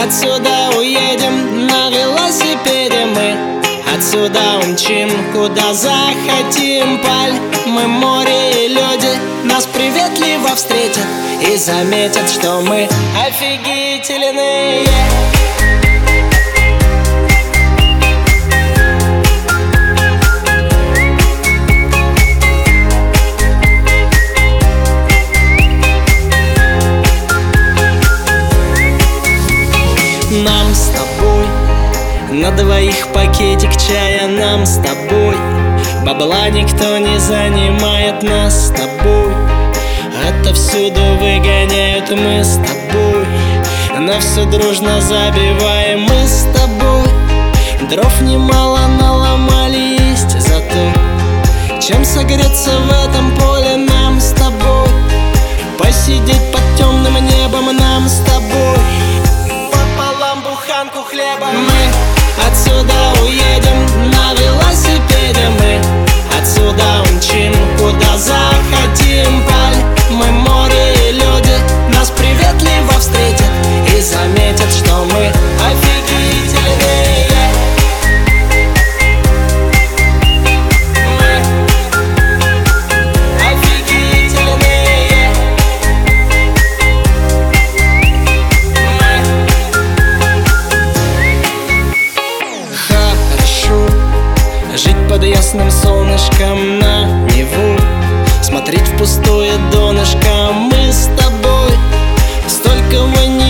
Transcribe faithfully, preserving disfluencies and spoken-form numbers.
отсюда уедем на велосипеде мы. Отсюда умчим, куда захотим. Пальмы, море и люди нас приветливо встретят и заметят, что мы офигительные. Нам с тобой на двоих пакетик чая, нам с тобой бабла никто не занимает, нас с тобой отовсюду выгоняют. Мы с тобой на все дружно забиваем. Мы с тобой дров немало наломали, есть зато чем согреться в этом поле. Нам с тобой посидеть под темным небом, нам с тобой пополам буханку хлеба. Мы отсюда уедем на велосипеде мы. Отсюда умчим, куда захотим. Пальмы, море и люди нас приветливо встретят и заметят, что мы офигительные. Мы офигительные. Мы хорошо жить под ясным солнышком на Неву, смотреть в пустое донышко. Мы с тобой столько мы не